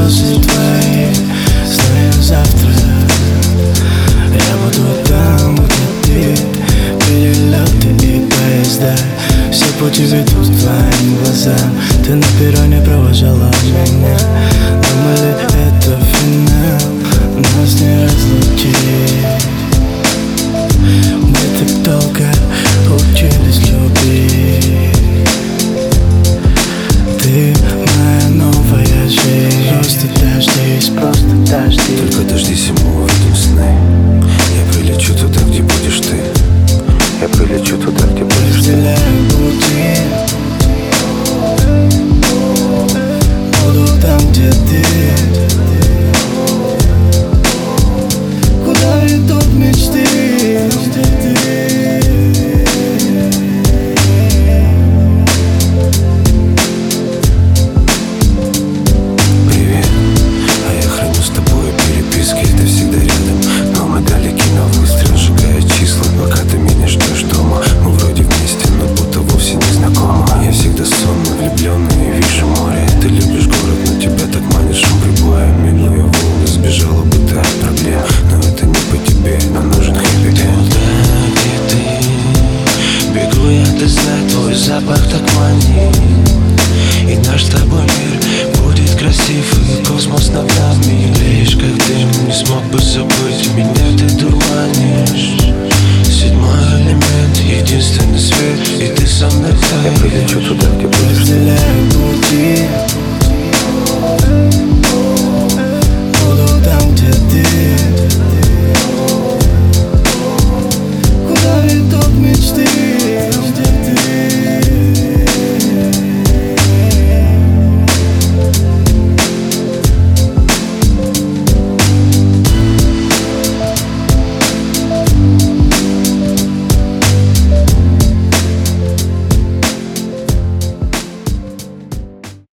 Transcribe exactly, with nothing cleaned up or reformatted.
после твоих сны завтра я буду там, где ты. Перелеты и поезда, все пути ведут к твоим глазам. Ты на перроне провожала меня. Думали, это финал, нас не разлучить. Мы так долго учились любить. Ты моя новая жизнь. Просто дождись, просто дождись. Только дождись, и мы увидим сны. Я прилечу туда, где будешь ты. Я прилечу туда, где будешь ты. Разделяю пути, буду там, где ты. Куда ведут мечты? Привет, а я храню с тобой переписки. Ты всегда рядом, но мы далеки на выстрел. Сжигая числа, пока ты меня ждешь дома. Мы вроде вместе, но будто вовсе не знакомы. Я всегда сонный, влюбленный, вижу море. Ты любишь город, но тебя так манит шум прибоя. Минуя волны, сбежала бы ты от проблем. Но это не по тебе, нам нужен хэппи энд. Туда, где ты, бегу я, ты знай, твой запах так